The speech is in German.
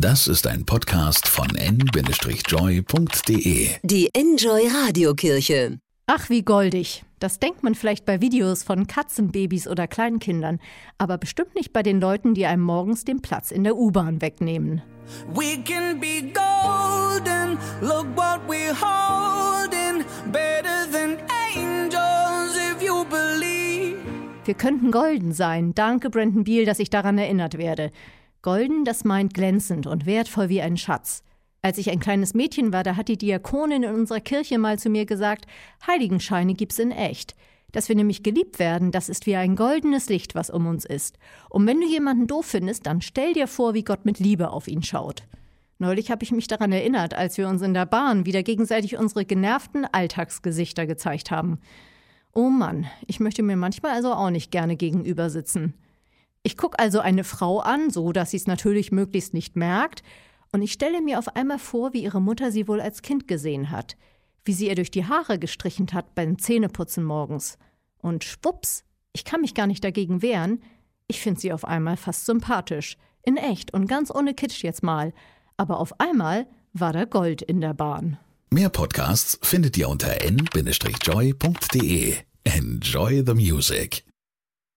Das ist ein Podcast von n-joy.de. Die Enjoy Radiokirche. Ach, wie goldig. Das denkt man vielleicht bei Videos von Katzenbabys oder Kleinkindern, aber bestimmt nicht bei den Leuten, die einem morgens den Platz in der U-Bahn wegnehmen. We can be golden, look what we're holding, better than angels if you believe. Wir könnten golden sein. Danke, Brandon Beal, dass ich daran erinnert werde. Golden, das meint glänzend und wertvoll wie ein Schatz. Als ich ein kleines Mädchen war, da hat die Diakonin in unserer Kirche mal zu mir gesagt, Heiligenscheine gibt's in echt. Dass wir nämlich geliebt werden, das ist wie ein goldenes Licht, was um uns ist. Und wenn du jemanden doof findest, dann stell dir vor, wie Gott mit Liebe auf ihn schaut. Neulich habe ich mich daran erinnert, als wir uns in der Bahn wieder gegenseitig unsere genervten Alltagsgesichter gezeigt haben. Oh Mann, ich möchte mir manchmal also auch nicht gerne gegenüber sitzen. Ich gucke also eine Frau an, so dass sie es natürlich möglichst nicht merkt, und ich stelle mir auf einmal vor, wie ihre Mutter sie wohl als Kind gesehen hat, wie sie ihr durch die Haare gestrichen hat beim Zähneputzen morgens. Und schwupps, ich kann mich gar nicht dagegen wehren, ich finde sie auf einmal fast sympathisch, in echt und ganz ohne Kitsch jetzt mal. Aber auf einmal war da Gold in der Bahn. Mehr Podcasts findet ihr unter n-joy.de. Enjoy the music.